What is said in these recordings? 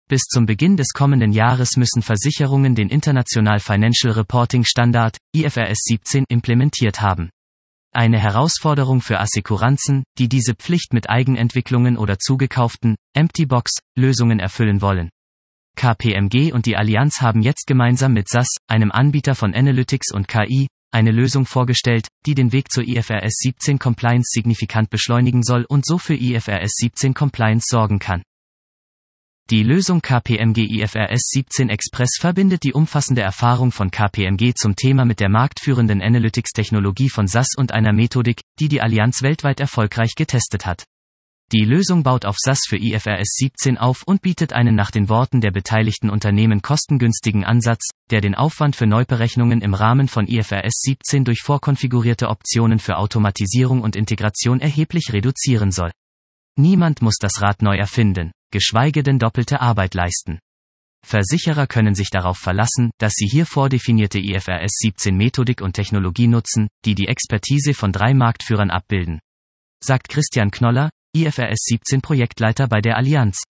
Bis zum Beginn des kommenden Jahres müssen Versicherungen den International Financial Reporting Standard, IFRS 17, implementiert haben. Eine Herausforderung für Assekuranzen, die diese Pflicht mit Eigenentwicklungen oder zugekauften, Empty-Box-Lösungen erfüllen wollen. KPMG und die Allianz haben jetzt gemeinsam mit SAS, einem Anbieter von Analytics und KI, eine Lösung vorgestellt, die den Weg zur IFRS 17 Compliance signifikant beschleunigen soll und so für IFRS 17 Compliance sorgen kann. Die Lösung KPMG IFRS 17 Express verbindet die umfassende Erfahrung von KPMG zum Thema mit der marktführenden Analytics-Technologie von SAS und einer Methodik, die die Allianz weltweit erfolgreich getestet hat. Die Lösung baut auf SAS für IFRS 17 auf und bietet einen nach den Worten der beteiligten Unternehmen kostengünstigen Ansatz, der den Aufwand für Neuberechnungen im Rahmen von IFRS 17 durch vorkonfigurierte Optionen für Automatisierung und Integration erheblich reduzieren soll. Niemand muss das Rad neu erfinden, geschweige denn doppelte Arbeit leisten. Versicherer können sich darauf verlassen, dass sie hier vordefinierte IFRS 17 Methodik und Technologie nutzen, die die Expertise von 3 Marktführern abbilden. Sagt Christian Knoller, IFRS 17 Projektleiter bei der Allianz.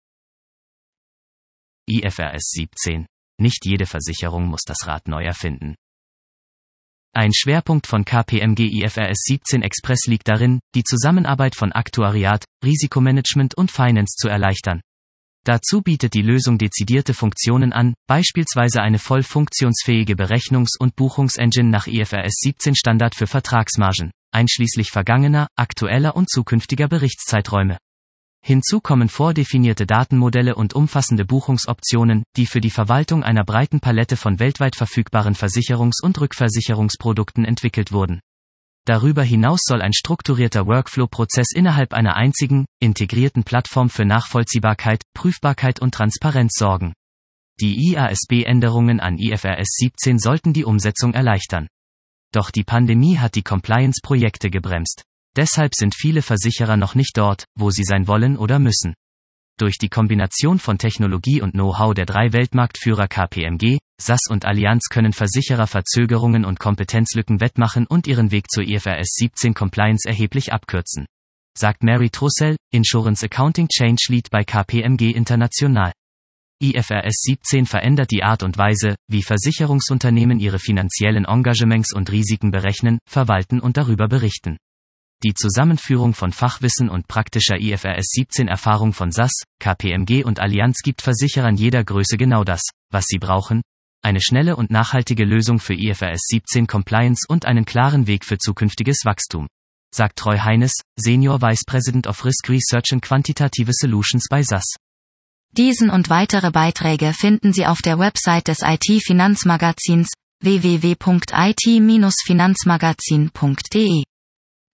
IFRS 17. Nicht jede Versicherung muss das Rad neu erfinden. Ein Schwerpunkt von KPMG IFRS 17 Express liegt darin, die Zusammenarbeit von Aktuariat, Risikomanagement und Finance zu erleichtern. Dazu bietet die Lösung dezidierte Funktionen an, beispielsweise eine voll funktionsfähige Berechnungs- und Buchungsengine nach IFRS 17 Standard für Vertragsmargen, einschließlich vergangener, aktueller und zukünftiger Berichtszeiträume. Hinzu kommen vordefinierte Datenmodelle und umfassende Buchungsoptionen, die für die Verwaltung einer breiten Palette von weltweit verfügbaren Versicherungs- und Rückversicherungsprodukten entwickelt wurden. Darüber hinaus soll ein strukturierter Workflow-Prozess innerhalb einer einzigen, integrierten Plattform für Nachvollziehbarkeit, Prüfbarkeit und Transparenz sorgen. Die IASB-Änderungen an IFRS 17 sollten die Umsetzung erleichtern. Doch die Pandemie hat die Compliance-Projekte gebremst. Deshalb sind viele Versicherer noch nicht dort, wo sie sein wollen oder müssen. Durch die Kombination von Technologie und Know-how der 3 Weltmarktführer KPMG, SAS und Allianz können Versicherer Verzögerungen und Kompetenzlücken wettmachen und ihren Weg zur IFRS 17 Compliance erheblich abkürzen. Sagt Mary Trussell, Insurance Accounting Change Lead bei KPMG International. IFRS 17 verändert die Art und Weise, wie Versicherungsunternehmen ihre finanziellen Engagements und Risiken berechnen, verwalten und darüber berichten. Die Zusammenführung von Fachwissen und praktischer IFRS 17 Erfahrung von SAS, KPMG und Allianz gibt Versicherern jeder Größe genau das, was sie brauchen: eine schnelle und nachhaltige Lösung für IFRS 17 Compliance und einen klaren Weg für zukünftiges Wachstum. Sagt Troy Heines, Senior Vice President of Risk Research and Quantitative Solutions bei SAS. Diesen und weitere Beiträge finden Sie auf der Website des IT-Finanzmagazins www.it-finanzmagazin.de.